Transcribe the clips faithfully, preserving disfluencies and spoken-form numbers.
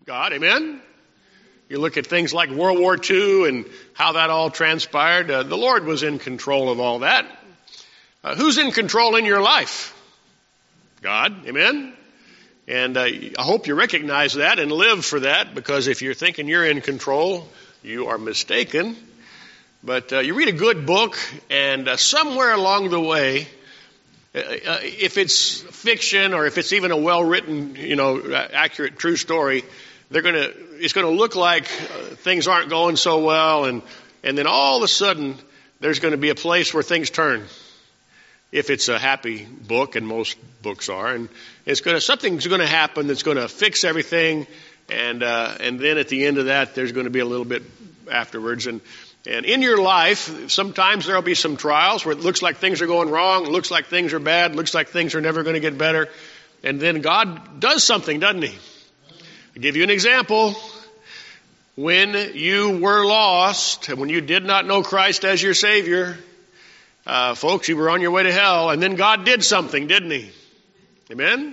God, amen? You look at things like World War Two and how that all transpired. Uh, the Lord was in control of all that. Uh, who's in control in your life? God, amen? And uh, I hope you recognize that and live for that, because if you're thinking you're in control, you are mistaken. But uh, you read a good book, and uh, somewhere along the way, uh, uh, if it's fiction or if it's even a well-written, you know, accurate, true story, they're going to, it's going to look like uh, things aren't going so well, and and then all of a sudden there's going to be a place where things turn. If it's a happy book, and most books are, and it's going to, something's going to happen that's going to fix everything, and uh, and then at the end of that, there's going to be a little bit afterwards. And and in your life, sometimes there'll be some trials where it looks like things are going wrong, it looks like things are bad, it looks like things are never going to get better, and then God does something, doesn't He? I'll give you an example. When you were lost, and when you did not know Christ as your Savior, Uh, folks, you were on your way to hell, and then God did something, didn't He? Amen?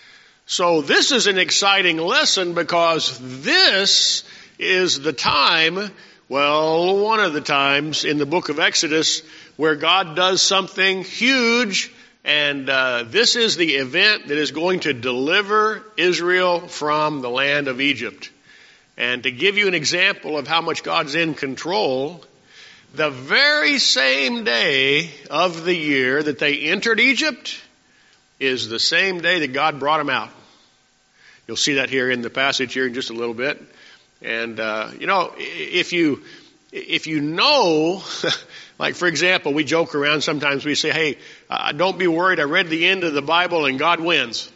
So this is an exciting lesson, because this is the time, well, one of the times in the book of Exodus where God does something huge, and uh, this is the event that is going to deliver Israel from the land of Egypt. And to give you an example of how much God's in control, the very same day of the year that they entered Egypt is the same day that God brought them out. You'll see that here in the passage here in just a little bit. And, uh, you know, if you, if you know, like for example, we joke around sometimes, we say, hey, uh, don't be worried. I read the end of the Bible and God wins.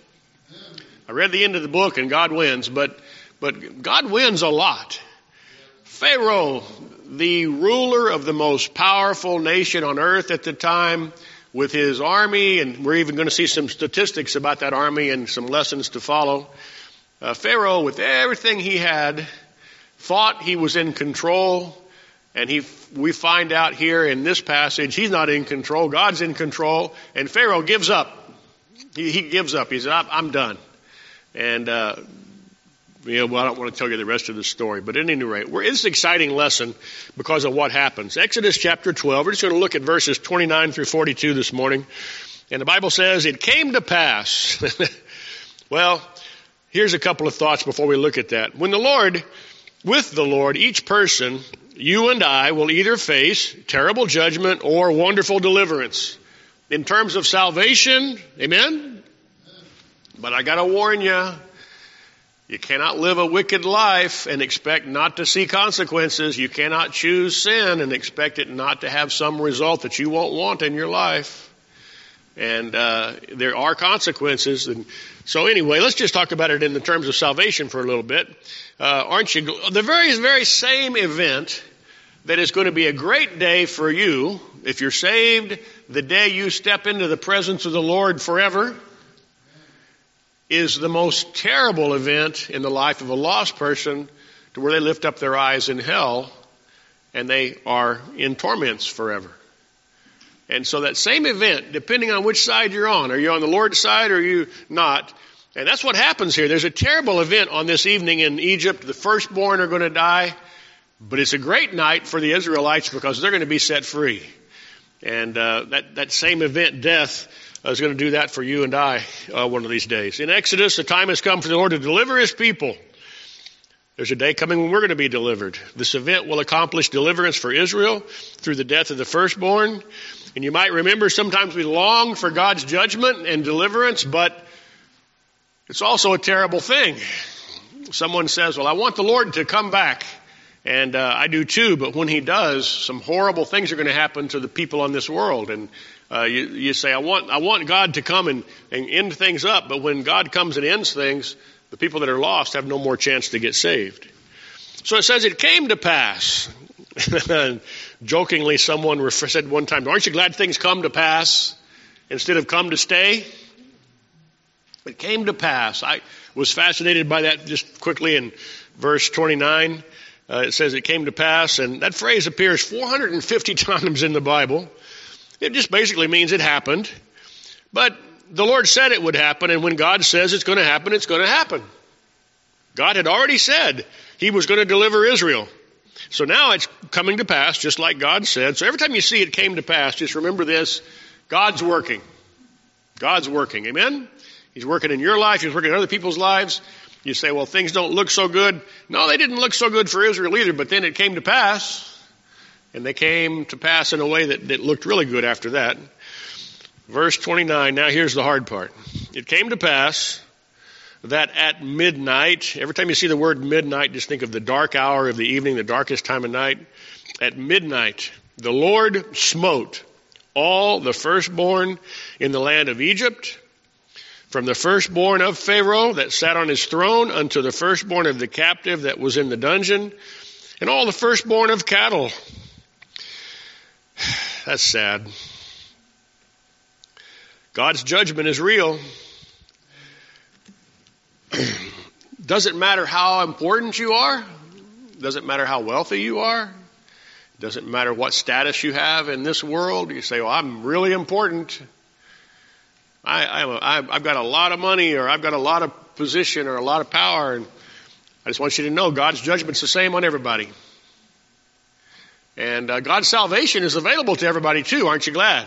I read the end of the book and God wins, but, but God wins a lot. Pharaoh, the ruler of the most powerful nation on earth at the time, with his army, and we're even going to see some statistics about that army and some lessons to follow. Uh, Pharaoh, with everything he had, thought he was in control, and he, we find out here in this passage, he's not in control, God's in control, and Pharaoh gives up. He, he gives up. He said, I'm done. And, uh, Yeah, well, I don't want to tell you the rest of the story, but at any rate, we're, it's an exciting lesson because of what happens. Exodus chapter twelve, we're just going to look at verses twenty-nine through forty-two this morning. And the Bible says, it came to pass. Well, here's a couple of thoughts before we look at that. When the Lord, with the Lord, each person, you and I, will either face terrible judgment or wonderful deliverance. In terms of salvation, amen? But I got to warn you, you cannot live a wicked life and expect not to see consequences. You cannot choose sin and expect it not to have some result that you won't want in your life. And uh, there are consequences. And so anyway, let's just talk about it in the terms of salvation for a little bit. Uh, aren't you? The very, very same event that is going to be a great day for you, if you're saved, the day you step into the presence of the Lord forever, is the most terrible event in the life of a lost person, to where they lift up their eyes in hell and they are in torments forever. And so that same event, depending on which side you're on, are you on the Lord's side or are you not? And that's what happens here. There's a terrible event on this evening in Egypt. The firstborn are going to die, but it's a great night for the Israelites because they're going to be set free. And uh, that, that same event, death, uh, is going to do that for you and I uh, one of these days. In Exodus, the time has come for the Lord to deliver his people. There's a day coming when we're going to be delivered. This event will accomplish deliverance for Israel through the death of the firstborn. And you might remember sometimes we long for God's judgment and deliverance, but it's also a terrible thing. Someone says, well, I want the Lord to come back. And uh, I do too, but when he does, some horrible things are going to happen to the people on this world. And uh, you, you say, I want I want God to come and, and end things up. But when God comes and ends things, the people that are lost have no more chance to get saved. So it says it came to pass. Jokingly, someone said one time, aren't you glad things come to pass instead of come to stay? It came to pass. I was fascinated by that just quickly in verse twenty-nine. Uh, it says it came to pass, and that phrase appears four hundred fifty times in the Bible. It just basically means it happened. But the Lord said it would happen, and when God says it's going to happen, it's going to happen. God had already said he was going to deliver Israel. So now it's coming to pass, just like God said. So every time you see it came to pass, just remember this: God's working. God's working. Amen? He's working in your life. He's working in other people's lives. You say, well, things don't look so good. No, they didn't look so good for Israel either, but then it came to pass. And they came to pass in a way that, that looked really good after that. Verse twenty-nine, now here's the hard part. It came to pass that at midnight, every time you see the word midnight, just think of the dark hour of the evening, the darkest time of night. At midnight, the Lord smote all the firstborn in the land of Egypt, from the firstborn of Pharaoh that sat on his throne unto the firstborn of the captive that was in the dungeon, and all the firstborn of cattle. That's sad. God's judgment is real. Doesn't matter how important you are. Doesn't matter how wealthy you are. Doesn't matter what status you have in this world. You say, well, I'm really important. I, I'm a, I've got a lot of money, or I've got a lot of position, or a lot of power. And I just want you to know God's judgment's the same on everybody. And uh, God's salvation is available to everybody too. Aren't you glad?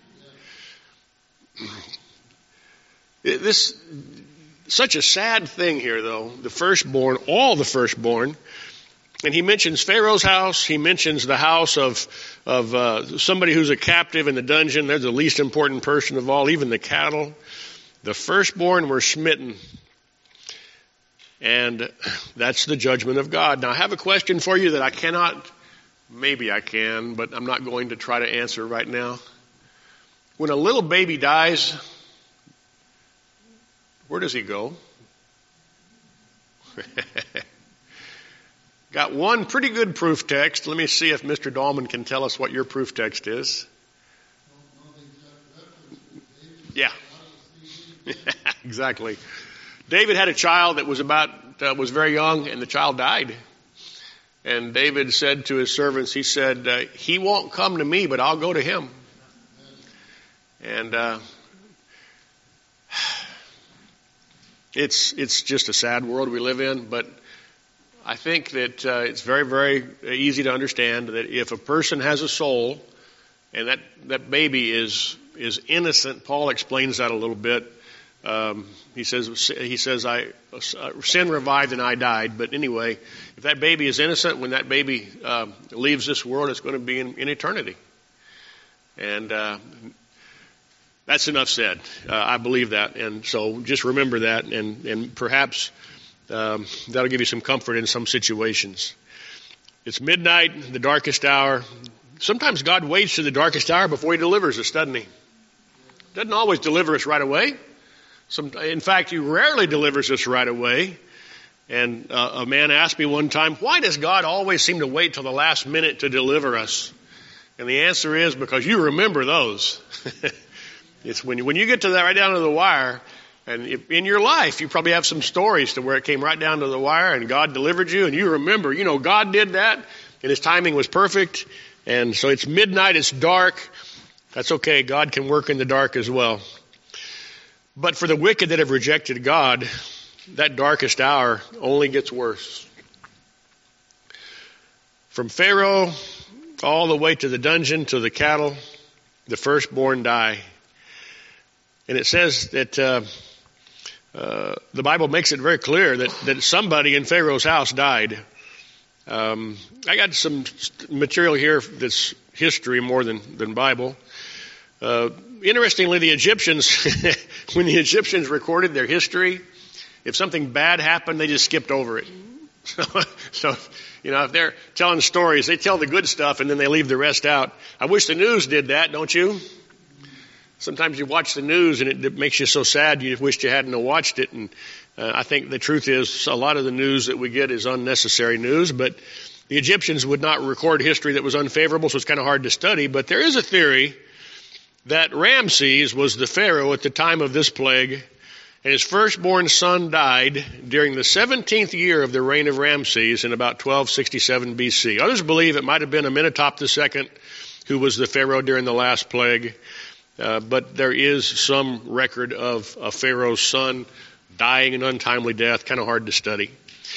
This, such a sad thing here though. The firstborn, all the firstborn. And he mentions Pharaoh's house. He mentions the house of of uh, somebody who's a captive in the dungeon. They're the least important person of all, even the cattle. The firstborn were smitten. And that's the judgment of God. Now I have a question for you that I cannot, maybe I can, but I'm not going to try to answer right now. When a little baby dies, where does he go? Got one pretty good proof text. Let me see if Mister Dahlman can tell us what your proof text is. Yeah. Exactly. David had a child that was about, uh, was very young, and the child died. And David said to his servants, he said, uh, he won't come to me, but I'll go to him. And, uh, it's, it's just a sad world we live in, but I think that uh, it's very, very easy to understand that if a person has a soul, and that, that baby is is innocent, Paul explains that a little bit. Um, he says, he says, I sin revived and I died. But anyway, if that baby is innocent, when that baby uh, leaves this world, it's going to be in, in eternity. And uh, that's enough said. Uh, I believe that, and so just remember that, and and perhaps. Um, that'll give you some comfort in some situations. It's midnight, the darkest hour. Sometimes God waits to the darkest hour before he delivers us, doesn't he? Doesn't always deliver us right away. Some, in fact, he rarely delivers us right away. And uh, a man asked me one time, why does God always seem to wait till the last minute to deliver us? And the answer is because you remember those. It's when you, when you get to that right down to the wire. And if, in your life, you probably have some stories to where it came right down to the wire and God delivered you, and you remember, you know, God did that and his timing was perfect. And so it's midnight, it's dark. That's okay. God can work in the dark as well. But for the wicked that have rejected God, that darkest hour only gets worse. From Pharaoh all the way to the dungeon, to the cattle, the firstborn die. And it says that uh, uh, the Bible makes it very clear that, that somebody in Pharaoh's house died. Um, I got some material here that's history more than, than Bible. Uh, interestingly, the Egyptians, when the Egyptians recorded their history, if something bad happened, they just skipped over it. So, so, you know, if they're telling stories, they tell the good stuff and then they leave the rest out. I wish the news did that, don't you? Sometimes you watch the news and it, it makes you so sad you wished you hadn't watched it. And uh, I think the truth is a lot of the news that we get is unnecessary news. But the Egyptians would not record history that was unfavorable, so it's kind of hard to study. But there is a theory that Ramses was the pharaoh at the time of this plague, and his firstborn son died during the seventeenth year of the reign of Ramses in about twelve sixty-seven B C. Others believe it might have been Amenhotep the Second who was the pharaoh during the last plague. Uh, but there is some record of a pharaoh's son dying an untimely death, kind of hard to study.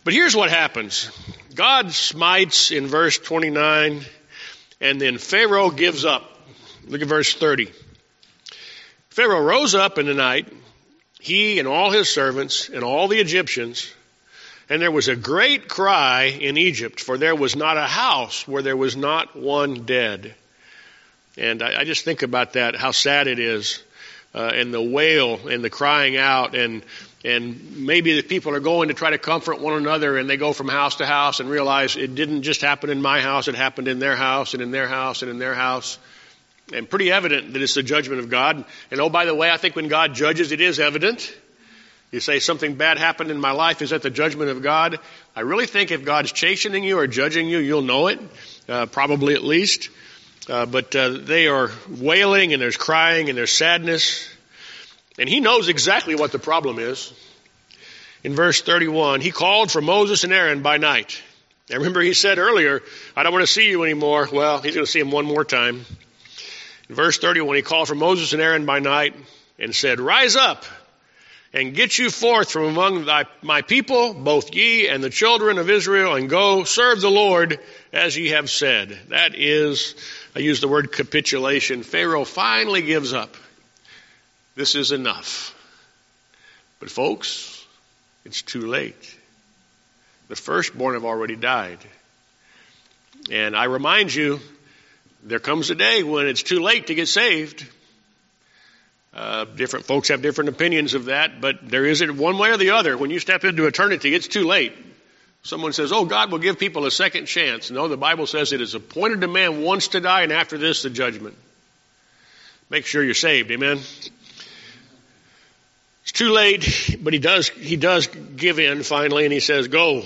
But here's what happens. God smites in verse twenty-nine, and then Pharaoh gives up. Look at verse thirty. Pharaoh rose up in the night, he and all his servants and all the Egyptians, and there was a great cry in Egypt, for there was not a house where there was not one dead. And I, I just think about that, how sad it is, uh, and the wail and the crying out, and and maybe the people are going to try to comfort one another, and they go from house to house and realize it didn't just happen in my house, it happened in their house and in their house and in their house. And pretty evident that it's the judgment of God. And oh, by the way, I think when God judges, it is evident. You say something bad happened in my life, is that the judgment of God? I really think if God's chastening you or judging you, you'll know it, uh, probably at least. Uh, but uh, they are wailing, and there's crying, and there's sadness. And he knows exactly what the problem is. In verse thirty-one, he called for Moses and Aaron by night. Now remember, he said earlier, I don't want to see you anymore. Well, he's going to see them one more time. In verse thirty-one, he called for Moses and Aaron by night and said, rise up and get you forth from among thy, my people, both ye and the children of Israel, and go serve the Lord as ye have said. That is, I use the word capitulation. Pharaoh finally gives up. This is enough. But folks, it's too late. The firstborn have already died. And I remind you, there comes a day when it's too late to get saved. Uh, different folks have different opinions of that, but there isn't one way or the other. When you step into eternity, it's too late. Someone says, oh, God will give people a second chance. No, the Bible says it is appointed to man once to die, and after this, the judgment. Make sure you're saved, amen? It's too late, but he does, he does give in finally, and he says, go.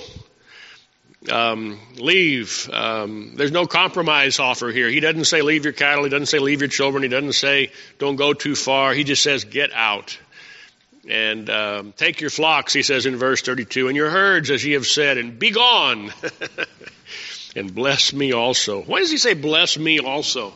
Um, leave. Um, there's no compromise offer here. He doesn't say leave your cattle. He doesn't say leave your children. He doesn't say don't go too far. He just says get out. And um, take your flocks, he says in verse thirty-two, and your herds, as ye have said, and be gone. And bless me also. Why does he say bless me also?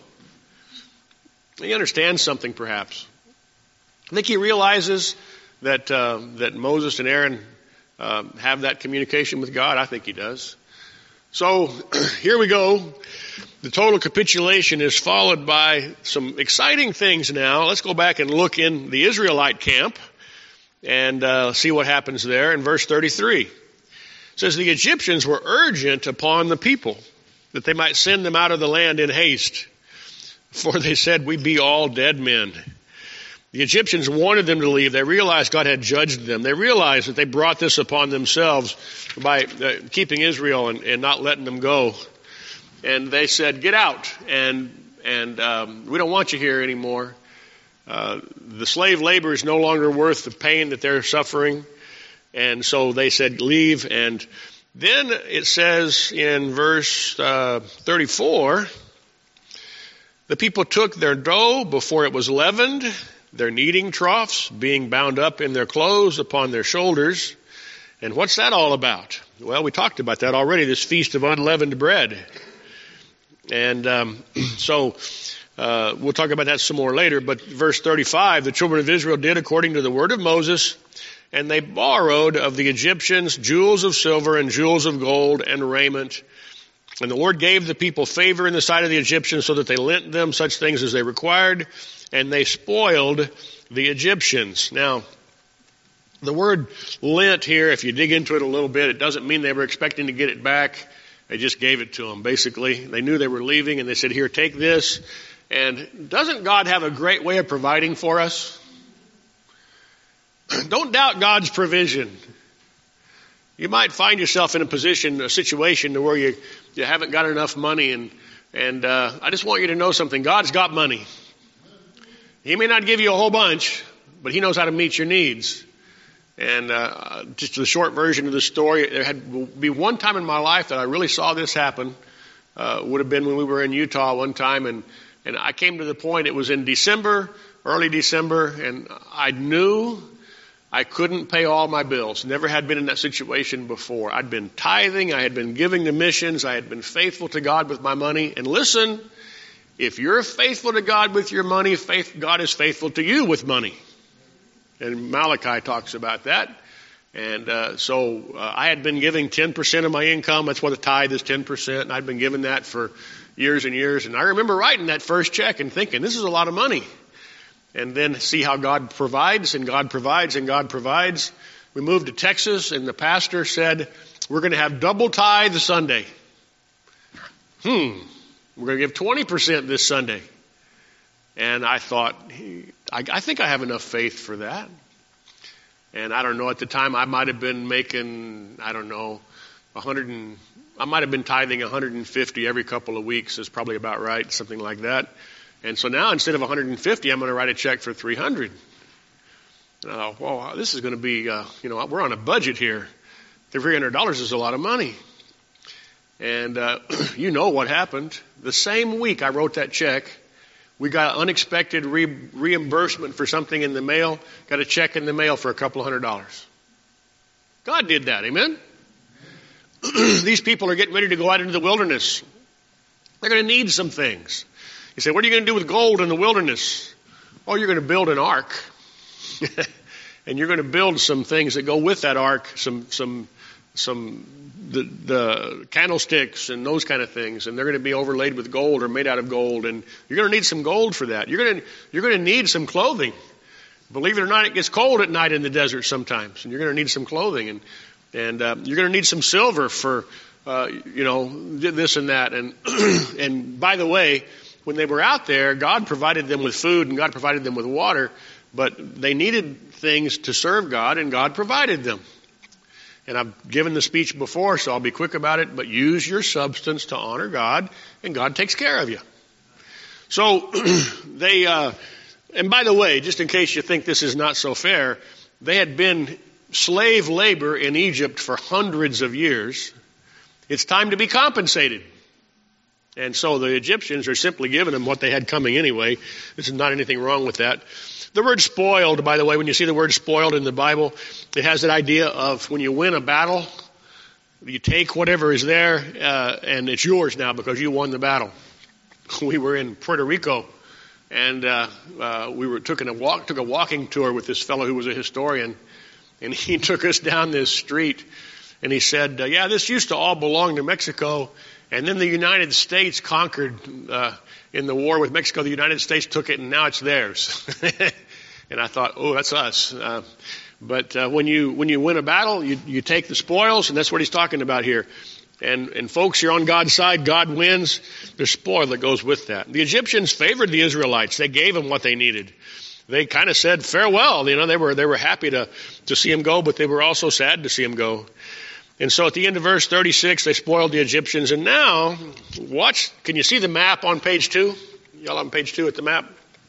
He understands something perhaps. I think he realizes that uh, that Moses and Aaron Um, have that communication with God. I think he does. So here we go. The total capitulation is followed by some exciting things now. Let's go back and look in the Israelite camp and uh, see what happens there. In verse thirty-three, it says, the Egyptians were urgent upon the people that they might send them out of the land in haste. For they said, we be all dead men. The Egyptians wanted them to leave. They realized God had judged them. They realized that they brought this upon themselves by uh, keeping Israel and, and not letting them go. And they said, get out, and and um, we don't want you here anymore. Uh, the slave labor is no longer worth the pain that they're suffering. And so they said, leave. And then it says in verse uh, thirty-four, the people took their dough before it was leavened, their kneading troughs being bound up in their clothes upon their shoulders. And what's that all about? Well, we talked about that already, this feast of unleavened bread. And um, so uh, we'll talk about that some more later. But verse thirty-five, the children of Israel did according to the word of Moses, and they borrowed of the Egyptians jewels of silver and jewels of gold and raiment. And the Lord gave the people favor in the sight of the Egyptians, so that they lent them such things as they required, and they spoiled the Egyptians. Now, the word lent here, if you dig into it a little bit, it doesn't mean they were expecting to get it back. They just gave it to them, basically. They knew they were leaving, and they said, here, take this. And doesn't God have a great way of providing for us? Don't doubt God's provision. You might find yourself in a position, a situation to where you, you haven't got enough money, and and uh, I just want you to know something. God's got money. He may not give you a whole bunch, but he knows how to meet your needs. And uh, just the short version of the story, there had be one time in my life that I really saw this happen. Uh, would have been when we were in Utah one time, and and I came to the point. It was in December, early December, and I knew I couldn't pay all my bills. Never had been in that situation before. I'd been tithing. I had been giving to missions. I had been faithful to God with my money. And listen, if you're faithful to God with your money, faith, God is faithful to you with money. And Malachi talks about that. And uh, so uh, I had been giving ten percent of my income. That's what the tithe is, ten percent. And I'd been giving that for years and years. And I remember writing that first check and thinking, this is a lot of money. And then see how God provides, and God provides, and God provides. We moved to Texas, and the pastor said, we're going to have double tithe Sunday. Hmm, we're going to give twenty percent this Sunday. And I thought, I, I think I have enough faith for that. And I don't know, at the time I might have been making, I don't know, a hundred and, I might have been tithing one hundred fifty every couple of weeks is probably about right, something like that. And so now instead of one hundred fifty, I'm going to write a check for three hundred. And I thought, well, this is going to be, uh, you know, we're on a budget here. three hundred dollars is a lot of money. And uh, you know what happened. The same week I wrote that check, we got unexpected re- reimbursement for something in the mail, got a check in the mail for a couple of hundred dollars. God did that, amen? These people are getting ready to go out into the wilderness. They're going to need some things. You say, what are you going to do with gold in the wilderness? Oh, you're going to build an ark. And you're going to build some things that go with that ark, some some some the, the candlesticks and those kind of things, and they're going to be overlaid with gold or made out of gold, and you're going to need some gold for that. You're going to you're going to need some clothing. Believe it or not, it gets cold at night in the desert sometimes, and you're going to need some clothing, and and uh, you're going to need some silver for uh, you know this and that, and and by the way, when they were out there, God provided them with food and God provided them with water, but they needed things to serve God, and God provided them. And I've given the speech before, so I'll be quick about it, but use your substance to honor God, and God takes care of you. So they, uh, and by the way, just in case you think this is not so fair, they had been slave labor in Egypt for hundreds of years. It's time to be compensated. And so the Egyptians are simply giving them what they had coming anyway. There's not anything wrong with that. The word spoiled, by the way, when you see the word spoiled in the Bible, it has that idea of when you win a battle, you take whatever is there, uh, and it's yours now because you won the battle. We were in Puerto Rico, and uh, uh, we were took a walk, took a walking tour with this fellow who was a historian, and he took us down this street, and he said, uh, "Yeah, this used to all belong to Mexico." And then the United States conquered, uh, in the war with Mexico, the United States took it and now it's theirs. And I thought, oh, that's us. Uh, but, uh, when you, when you win a battle, you, you take the spoils, and that's what he's talking about here. And, and folks, you're on God's side, God wins, there's spoil that goes with that. The Egyptians favored the Israelites. They gave them what they needed. They kind of said farewell. You know, they were, they were happy to, to see him go, but they were also sad to see him go. And so at the end of verse thirty-six, they spoiled the Egyptians. And now, watch, can you see the map on page two? Y'all on page two at the map?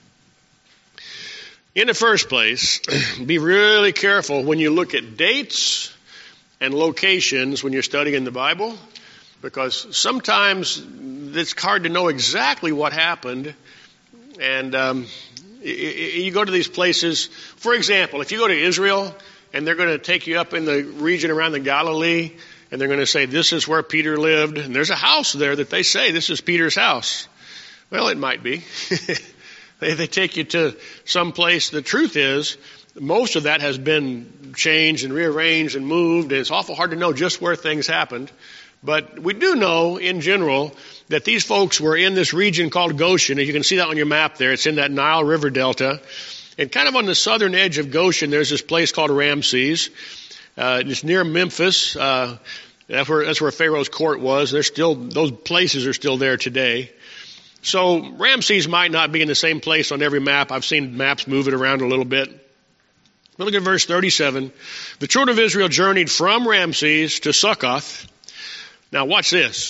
In the first place, be really careful when you look at dates and locations when you're studying the Bible, because sometimes it's hard to know exactly what happened. And um, you go to these places, for example, if you go to Israel, and they're going to take you up in the region around the Galilee, and they're going to say, this is where Peter lived, and there's a house there that they say, this is Peter's house. Well, it might be. they, they take you to some place. The truth is, most of that has been changed and rearranged and moved, and it's awful hard to know just where things happened. But we do know, in general, that these folks were in this region called Goshen, and you can see that on your map there. It's in that Nile River Delta. And kind of on the southern edge of Goshen, there's this place called Ramses. Uh, it's near Memphis. Uh, that's where, that's where Pharaoh's court was. There's still, those places are still there today. So Ramses might not be in the same place on every map. I've seen maps move it around a little bit. But look at verse thirty-seven. The children of Israel journeyed from Ramses to Succoth. Now watch this.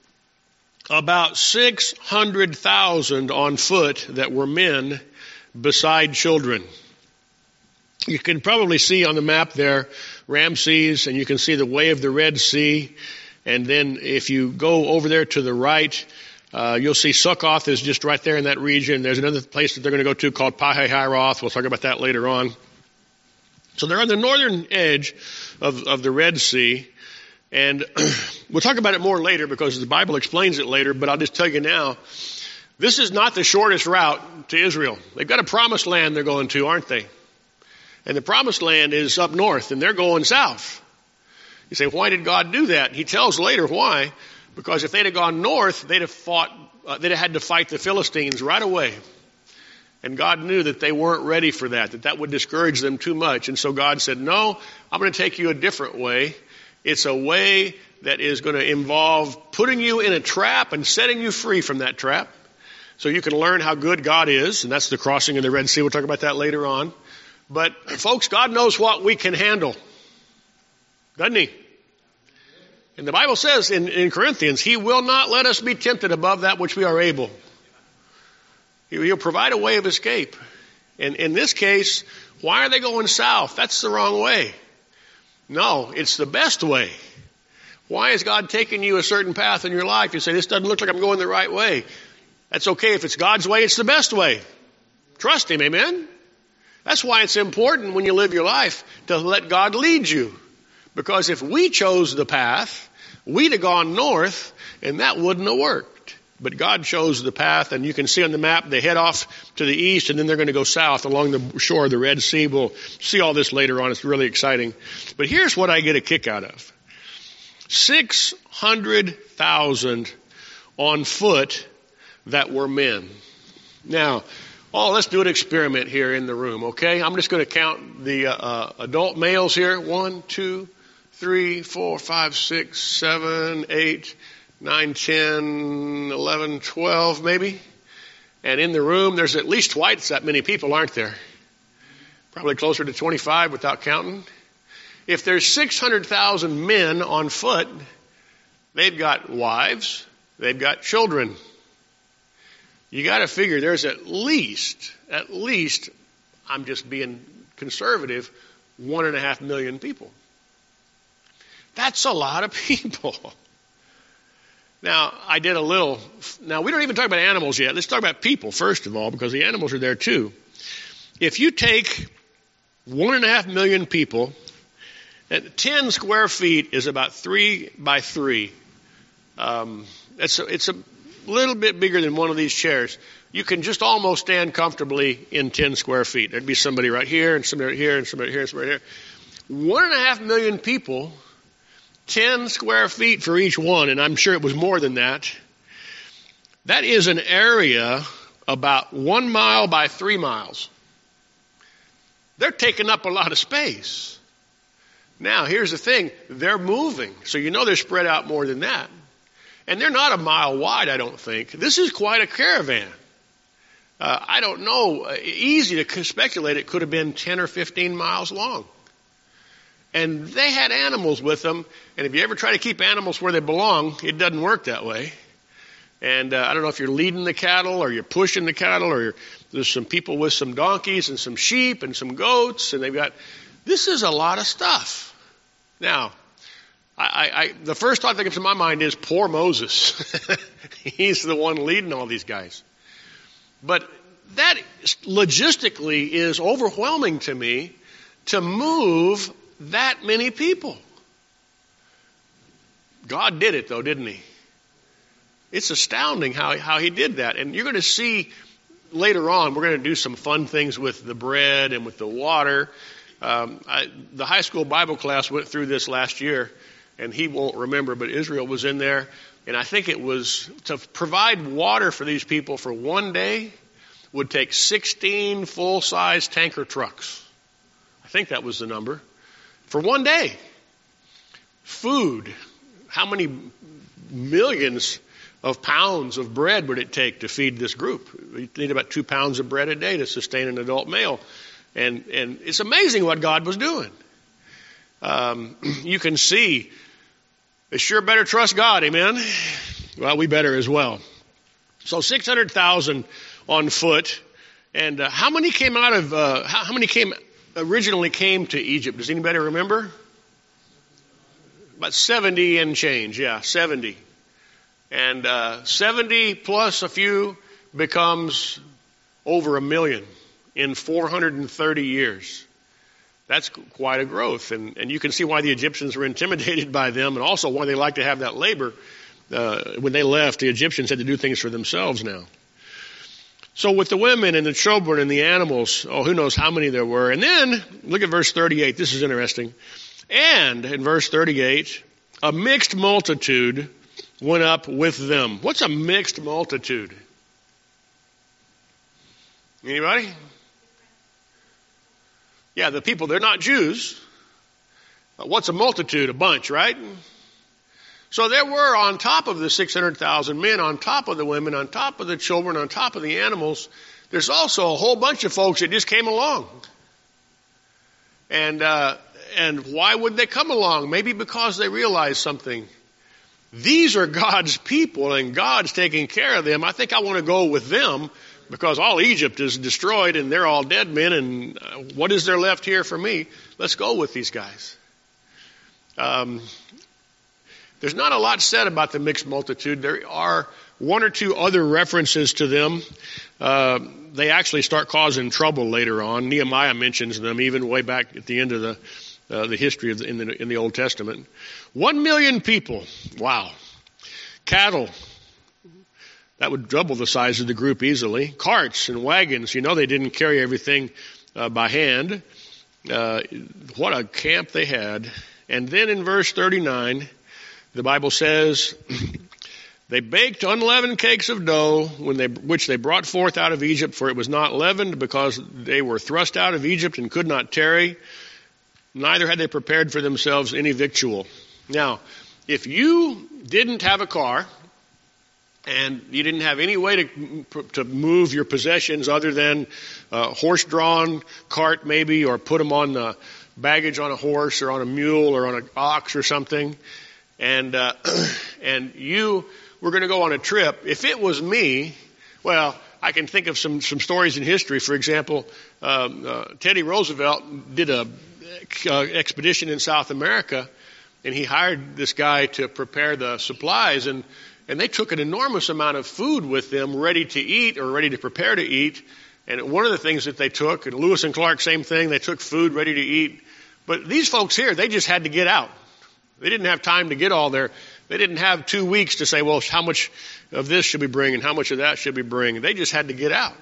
About six hundred thousand on foot that were men, beside children. You can probably see on the map there Ramses, and you can see the way of the Red Sea. And then if you go over there to the right, uh, you'll see Succoth is just right there in that region. There's another place that they're going to go to called Pi-hahiroth. We'll talk about that later on. So they're on the northern edge of, of the Red Sea. And we'll talk about it more later because the Bible explains it later, but I'll just tell you now, this is not the shortest route to Israel. They've got a promised land they're going to, aren't they? And the promised land is up north, and they're going south. You say, why did God do that? He tells later why. Because if they'd have gone north, they'd have fought, uh, they'd have had to fight the Philistines right away. And God knew that they weren't ready for that, that that would discourage them too much. And so God said, no, I'm going to take you a different way. It's a way that is going to involve putting you in a trap and setting you free from that trap so you can learn how good God is. And that's the crossing of the Red Sea. We'll talk about that later on. But folks, God knows what we can handle. Doesn't he? And the Bible says in, in Corinthians, he will not let us be tempted above that which we are able. He'll provide a way of escape. And in this case, why are they going south? That's the wrong way. No, it's the best way. Why is God taking you a certain path in your life? You say, this doesn't look like I'm going the right way. That's okay. If it's God's way, it's the best way. Trust him, amen? That's why it's important when you live your life to let God lead you. Because if we chose the path, we'd have gone north, and that wouldn't have worked. But God chose the path, and you can see on the map, they head off to the east, and then they're going to go south along the shore of the Red Sea. We'll see all this later on. It's really exciting. But here's what I get a kick out of. six hundred thousand on foot that were men. Now, oh, let's do an experiment here in the room, okay? I'm just going to count the uh, uh, adult males here. One, two, three, four, five, six, seven, eight, nine, ten, eleven, twelve maybe. And in the room, there's at least twice that many people, aren't there? Probably closer to twenty-five without counting. If there's six hundred thousand men on foot, they've got wives, they've got children. You got to figure there's at least, at least, I'm just being conservative, one and a half million people. That's a lot of people. Now, I did a little, now we don't even talk about animals yet. Let's talk about people first of all, because the animals are there too. If you take one and a half million people, and ten square feet is about three by three. Um, it's a, it's a little bit bigger than one of these chairs. You can just almost stand comfortably in ten square feet. There'd be somebody right here, and somebody right here, and somebody right here, and somebody right here. One and a half million people, ten square feet for each one, and I'm sure it was more than that. That is an area about one mile by three miles. They're taking up a lot of space. Now, here's the thing. They're moving, so you know they're spread out more than that. And they're not a mile wide, I don't think. This is quite a caravan. Uh, I don't know. Uh, easy to speculate it could have been ten or fifteen miles long. And they had animals with them. And if you ever try to keep animals where they belong, it doesn't work that way. And uh, I don't know if you're leading the cattle or you're pushing the cattle or you're, there's some people with some donkeys and some sheep and some goats. And they've got, this is a lot of stuff. Now, I, I, the first thought that comes to my mind is poor Moses. He's the one leading all these guys. But that logistically is overwhelming to me to move that many people. God did it though, didn't he? It's astounding how, how he did that. And you're going to see later on, we're going to do some fun things with the bread and with the water. Um, I, the high school Bible class went through this last year. And he won't remember, but Israel was in there. And I think it was to provide water for these people for one day would take sixteen full-size tanker trucks. I think that was the number. For one day. Food. How many millions of pounds of bread would it take to feed this group? You need about two pounds of bread a day to sustain an adult male. And, and it's amazing what God was doing. Um, you can see they sure better trust God, amen? Well, we better as well. So six hundred thousand on foot. And uh, how many came out of, uh, how, how many came, originally came to Egypt? Does anybody remember? About seventy and change, yeah, seventy. And uh, seventy plus a few becomes over a million in four hundred thirty years. That's quite a growth. And, and you can see why the Egyptians were intimidated by them and also why they like to have that labor. Uh, when they left, the Egyptians had to do things for themselves now. So with the women and the children and the animals, oh, who knows how many there were. And then, look at verse thirty-eight. This is interesting. And, in verse thirty-eight, a mixed multitude went up with them. What's a mixed multitude? Anybody? Yeah, the people, they're not Jews. What's a multitude? A bunch, right? So there were, on top of the six hundred thousand men, on top of the women, on top of the children, on top of the animals, there's also a whole bunch of folks that just came along. And uh, and why would they come along? Maybe because they realized something. These are God's people, and God's taking care of them. I think I want to go with them because all Egypt is destroyed, and they're all dead men, and uh, what is there left here for me? Let's go with these guys. Um There's not a lot said about the mixed multitude. There are one or two other references to them. Uh, they actually start causing trouble later on. Nehemiah mentions them even way back at the end of the uh, the history of the, in the in the Old Testament. One million people. Wow. Cattle. That would double the size of the group easily. Carts and wagons. You know they didn't carry everything uh, by hand. Uh, what a camp they had. And then in verse thirty-nine. The Bible says, they baked unleavened cakes of dough, when they, which they brought forth out of Egypt, for it was not leavened, because they were thrust out of Egypt and could not tarry. Neither had they prepared for themselves any victual. Now, if you didn't have a car, and you didn't have any way to to move your possessions other than a horse-drawn cart maybe, or put them on the baggage on a horse or on a mule or on an ox or something, and uh, and you were going to go on a trip, if it was me, well, I can think of some, some stories in history. For example, um, uh, Teddy Roosevelt did a uh, expedition in South America, and he hired this guy to prepare the supplies, and, and they took an enormous amount of food with them ready to eat or ready to prepare to eat. And one of the things that they took, and Lewis and Clark, same thing, they took food ready to eat. But these folks here, they just had to get out. They didn't have time to get all there. They didn't have two weeks to say, well, how much of this should we bring and how much of that should we bring? They just had to get out.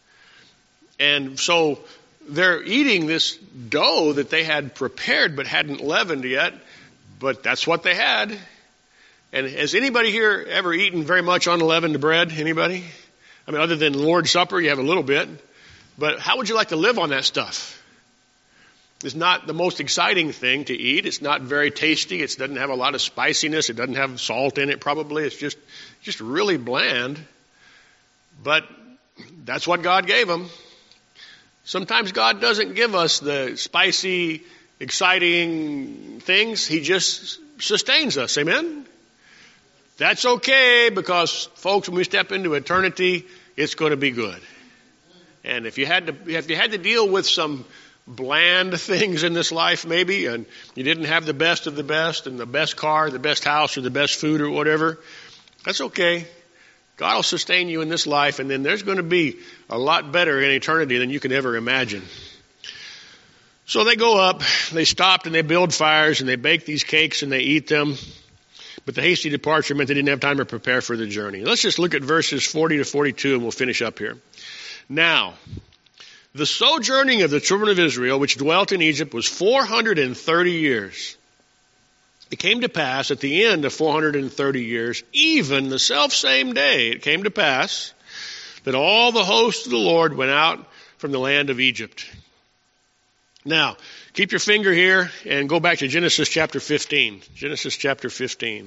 And so they're eating this dough that they had prepared but hadn't leavened yet, but that's what they had. And has anybody here ever eaten very much unleavened bread? Anybody? I mean, other than Lord's Supper, you have a little bit. But how would you like to live on that stuff? It's not the most exciting thing to eat. It's not very tasty. It doesn't have a lot of spiciness. It doesn't have salt in it probably. It's just just really bland. But that's what God gave them. Sometimes God doesn't give us the spicy, exciting things. He just sustains us. Amen? That's okay, because, folks, when we step into eternity, it's going to be good. And if you had to, if you had to deal with some bland things in this life maybe, and you didn't have the best of the best and the best car, the best house, or the best food or whatever, that's okay. God will sustain you in this life, and then there's going to be a lot better in eternity than you can ever imagine. So they go up, they stopped, and they build fires, and they bake these cakes, and they eat them. But the hasty departure meant they didn't have time to prepare for the journey. Let's just look at verses forty to forty-two, and we'll finish up here. Now, the sojourning of the children of Israel, which dwelt in Egypt, was four hundred thirty years. It came to pass at the end of four hundred thirty years, even the selfsame day, it came to pass that all the hosts of the Lord went out from the land of Egypt. Now, keep your finger here and go back to Genesis chapter fifteen. Genesis chapter fifteen.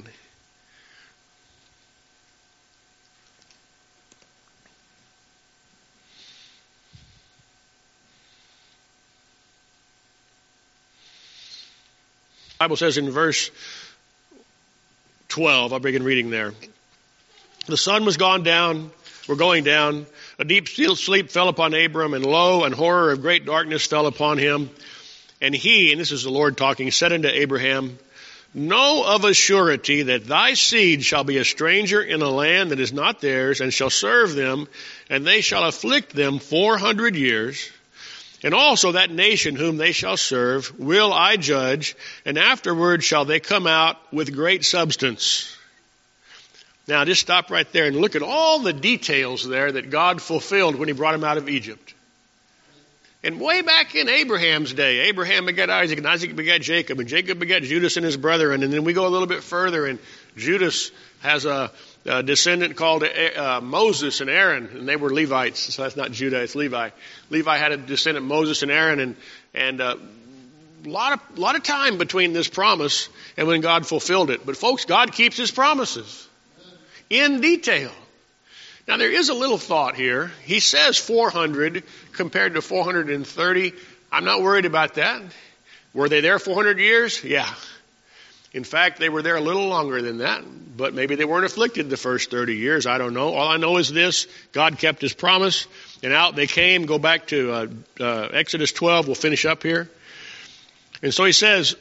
The Bible says in verse twelve, I'll begin reading there. The sun was gone down, we're going down. A deep sleep fell upon Abram, and lo, and horror of great darkness fell upon him. And he, and this is the Lord talking, said unto Abraham, know of a surety that thy seed shall be a stranger in a land that is not theirs, and shall serve them, and they shall afflict them four hundred years. And also that nation whom they shall serve will I judge, and afterward shall they come out with great substance. Now, just stop right there and look at all the details there that God fulfilled when he brought him out of Egypt. And way back in Abraham's day, Abraham begat Isaac, and Isaac begat Jacob, and Jacob begat Judas and his brethren. And then we go a little bit further, and Judas has a, a descendant called uh, Moses and Aaron, and they were Levites. So that's not Judah, it's Levi. Levi had a descendant, Moses and Aaron, and and uh, a lot of, lot of time between this promise and when God fulfilled it. But folks, God keeps his promises in detail. Now, there is a little thought here. He says four hundred compared to four hundred thirty. I'm not worried about that. Were they there four hundred years? Yeah. In fact, they were there a little longer than that, but maybe they weren't afflicted the first thirty years. I don't know. All I know is this: God kept his promise, and out they came. Go back to uh, uh, Exodus twelve. We'll finish up here. And so he says,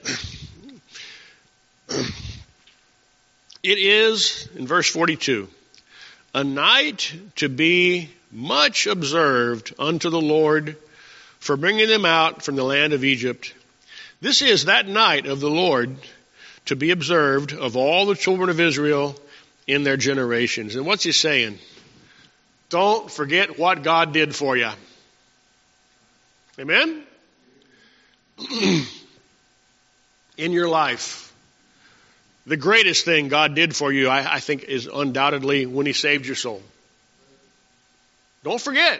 it is, in verse forty-two, a night to be much observed unto the Lord for bringing them out from the land of Egypt. This is that night of the Lord to be observed of all the children of Israel in their generations. And what's he saying? Don't forget what God did for you. Amen? In your life, the greatest thing God did for you, I, I think, is undoubtedly when he saved your soul. Don't forget.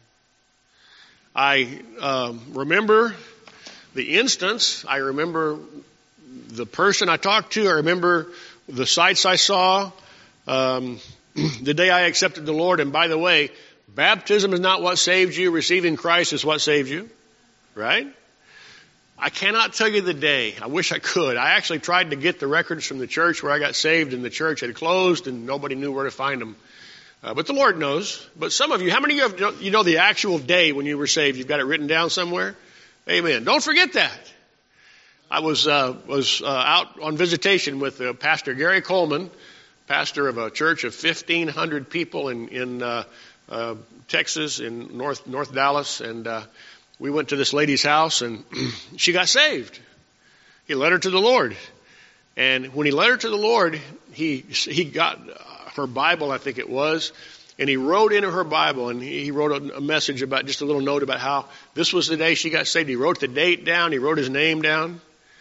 I um, remember the instance. I remember the person I talked to. I remember the sights I saw um, the day I accepted the Lord. And by the way, baptism is not what saved you. Receiving Christ is what saved you. Right? I cannot tell you the day. I wish I could. I actually tried to get the records from the church where I got saved, and the church had closed and nobody knew where to find them. Uh, but the Lord knows. But some of you, how many of you have, you know the actual day when you were saved? You've got it written down somewhere? Amen. Don't forget that. I was uh, was uh, out on visitation with uh, Pastor Gary Coleman, pastor of a church of fifteen hundred people in in uh, uh, Texas, in North North Dallas, and uh, we went to this lady's house, and she got saved. He led her to the Lord, and when he led her to the Lord, he he got her Bible, I think it was, and he wrote into her Bible, and he wrote a, a message about, just a little note about how this was the day she got saved. He wrote the date down. He wrote his name down.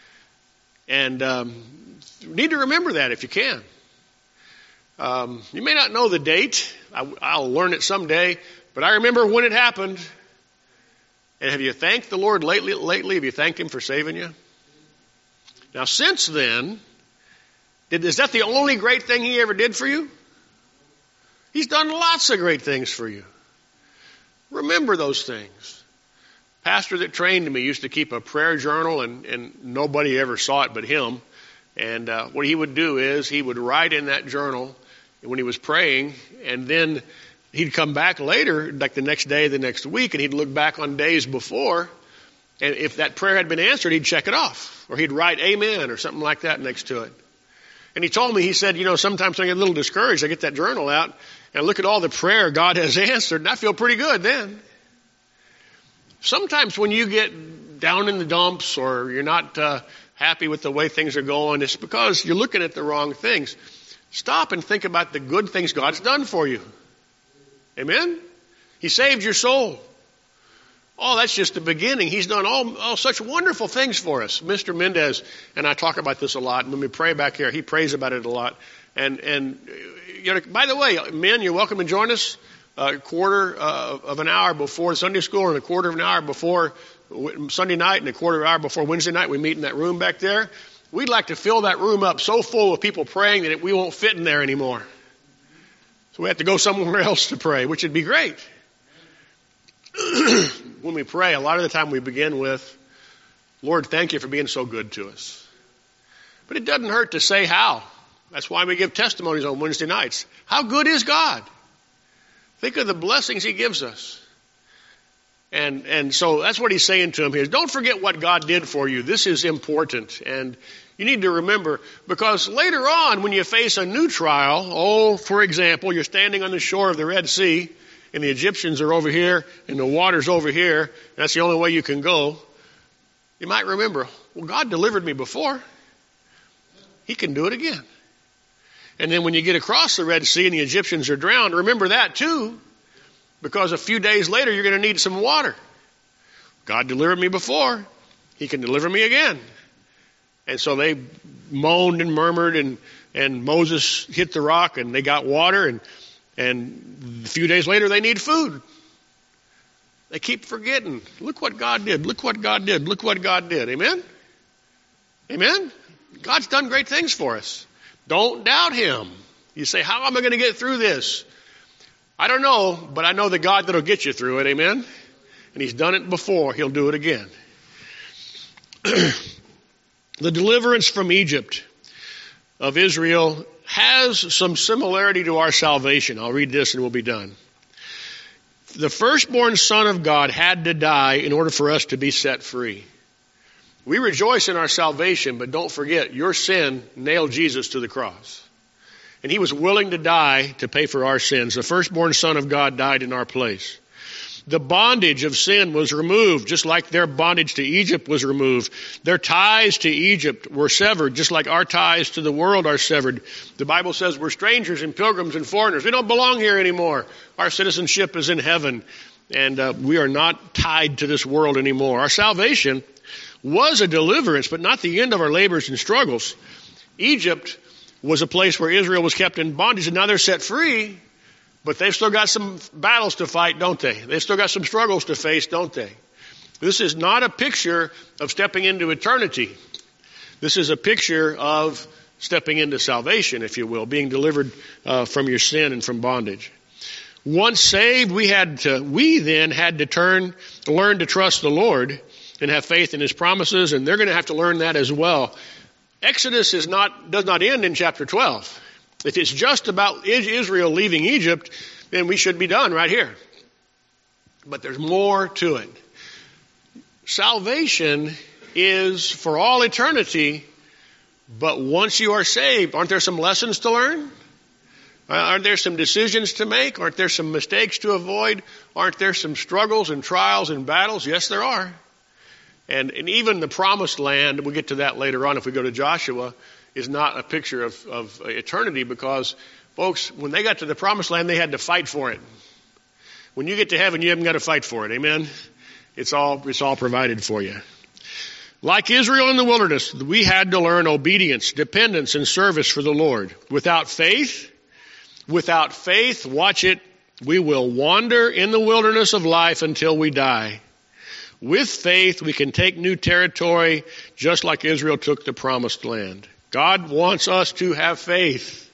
And um, you need to remember that if you can. Um, you may not know the date. I, I'll learn it someday. But I remember when it happened. And have you thanked the Lord lately? Lately, have you thanked him for saving you? Now, since then, did, is that the only great thing he ever did for you? He's done lots of great things for you. Remember those things. Pastor that trained me used to keep a prayer journal, and, and nobody ever saw it but him. And uh, what he would do is he would write in that journal when he was praying, and then he'd come back later, like the next day, the next week, and he'd look back on days before, and if that prayer had been answered, he'd check it off. Or he'd write amen or something like that next to it. And he told me, he said, you know, sometimes I get a little discouraged. I get that journal out and I look at all the prayer God has answered, and I feel pretty good then. Sometimes when you get down in the dumps or you're not uh, happy with the way things are going, it's because you're looking at the wrong things. Stop and think about the good things God's done for you. Amen? He saved your soul. Oh, that's just the beginning. He's done all, all such wonderful things for us. Mister Mendez and I talk about this a lot. When we pray back here, he prays about it a lot. And, and you know, by the way, men, you're welcome to join us a quarter uh, of an hour before Sunday school and a quarter of an hour before Sunday night and a quarter of an hour before Wednesday night. We meet in that room back there. We'd like to fill that room up so full of people praying that we won't fit in there anymore. So we have to go somewhere else to pray, which would be great. When we pray, a lot of the time we begin with, Lord, thank you for being so good to us. But it doesn't hurt to say how. That's why we give testimonies on Wednesday nights. How good is God? Think of the blessings he gives us. And and so that's what he's saying to him here. Don't forget what God did for you. This is important. And you need to remember, because later on when you face a new trial, oh, for example, you're standing on the shore of the Red Sea, and the Egyptians are over here, and the water's over here, and that's the only way you can go. You might remember, well, God delivered me before. He can do it again. And then when you get across the Red Sea and the Egyptians are drowned, remember that too, because a few days later you're going to need some water. God delivered me before. He can deliver me again. And so they moaned and murmured, and, and Moses hit the rock and they got water, and, and a few days later they need food. They keep forgetting. Look what God did. Look what God did. Look what God did. Amen? Amen? God's done great things for us. Don't doubt him. You say, how am I going to get through this? I don't know, but I know the God that'll get you through it. Amen? And he's done it before. He'll do it again. The deliverance from Egypt of Israel has some similarity to our salvation. I'll read this and we'll be done. The firstborn son of God had to die in order for us to be set free. We rejoice in our salvation, but don't forget, your sin nailed Jesus to the cross. And he was willing to die to pay for our sins. The firstborn son of God died in our place. The bondage of sin was removed, just like their bondage to Egypt was removed. Their ties to Egypt were severed, just like our ties to the world are severed. The Bible says we're strangers and pilgrims and foreigners. We don't belong here anymore. Our citizenship is in heaven, and uh, we are not tied to this world anymore. Our salvation was a deliverance, but not the end of our labors and struggles. Egypt was a place where Israel was kept in bondage, and now they're set free. But they've still got some battles to fight, don't they? They've still got some struggles to face, don't they? This is not a picture of stepping into eternity. This is a picture of stepping into salvation, if you will, being delivered uh, from your sin and from bondage. Once saved, we had to, we then had to turn, learn to trust the Lord and have faith in his promises, and they're going to have to learn that as well. Exodus is not, does not end in chapter twelve. If it's just about Israel leaving Egypt, then we should be done right here. But there's more to it. Salvation is for all eternity, but once you are saved, aren't there some lessons to learn? Aren't there some decisions to make? Aren't there some mistakes to avoid? Aren't there some struggles and trials and battles? Yes, there are. And, and even the promised land, we'll get to that later on if we go to Joshua, is not a picture of, of eternity, because, folks, when they got to the promised land, they had to fight for it. When you get to heaven, you haven't got to fight for it. Amen? It's all, it's all provided for you. Like Israel in the wilderness, we had to learn obedience, dependence, and service for the Lord. Without faith, without faith, watch it, we will wander in the wilderness of life until we die. With faith, we can take new territory, just like Israel took the promised land. God wants us to have faith.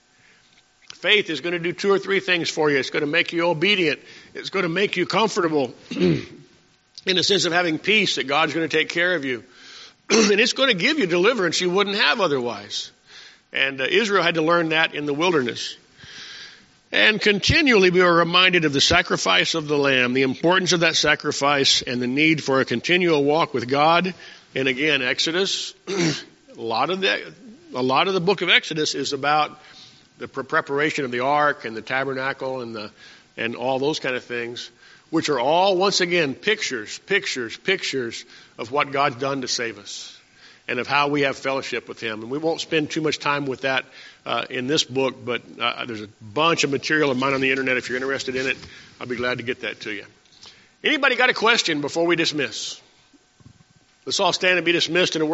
Faith is going to do two or three things for you. It's going to make you obedient. It's going to make you comfortable in the sense of having peace, that God's going to take care of you. And it's going to give you deliverance you wouldn't have otherwise. And uh, Israel had to learn that in the wilderness. And continually we are reminded of the sacrifice of the Lamb, the importance of that sacrifice, and the need for a continual walk with God. And again, Exodus... A lot of the, a lot of the book of Exodus is about the preparation of the ark and the tabernacle and the, and all those kind of things, which are all, once again, pictures, pictures, pictures of what God's done to save us and of how we have fellowship with him. And we won't spend too much time with that uh, in this book, but uh, there's a bunch of material of mine on the internet. If you're interested in it, I'll be glad to get that to you. Anybody got a question before we dismiss? Let's all stand and be dismissed in a word.